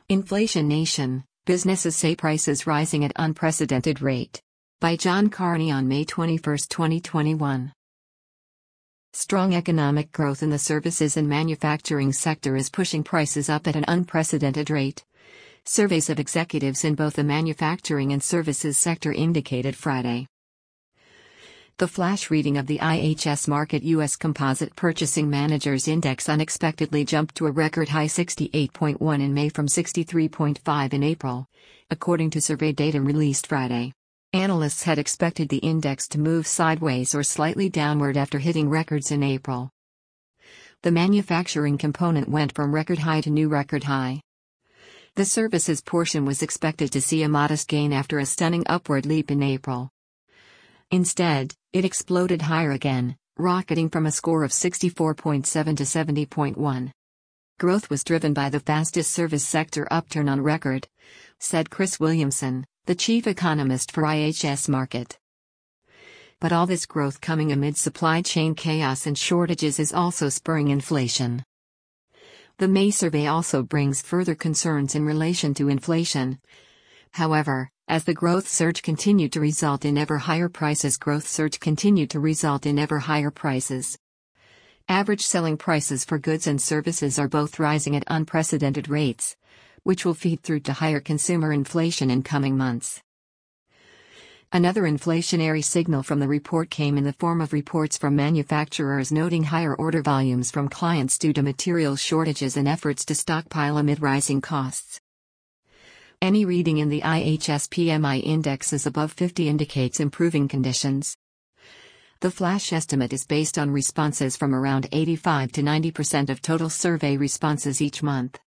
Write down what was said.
Inflation Nation, Businesses Say Prices Rising at Unprecedented Rate. By John Carney on May 21, 2021. Strong economic growth in the services and manufacturing sector is pushing prices up at an unprecedented rate. Surveys of executives in both the manufacturing and services sector indicated Friday. The flash reading of the IHS Markit U.S. Composite Purchasing Managers Index unexpectedly jumped to a record high 68.1 in May from 63.5 in April, according to survey data released Friday. Analysts had expected the index to move sideways or slightly downward after hitting records in April. The manufacturing component went from record high to new record high. The services portion was expected to see a modest gain after a stunning upward leap in April. Instead, it exploded higher again, rocketing from a score of 64.7 to 70.1. Growth was driven by the fastest service sector upturn on record, said Chris Williamson, the chief economist for IHS Markit. But all this growth coming amid supply chain chaos and shortages is also spurring inflation. The May survey also brings further concerns in relation to inflation. However, as the growth surge continued to result in ever higher prices, Average selling prices for goods and services are both rising at unprecedented rates, which will feed through to higher consumer inflation in coming months. Another inflationary signal from the report came in the form of reports from manufacturers noting higher order volumes from clients due to material shortages and efforts to stockpile amid rising costs. Any reading in the IHS PMI index is above 50 indicates improving conditions. The flash estimate is based on responses from around 85 to 90% of total survey responses each month.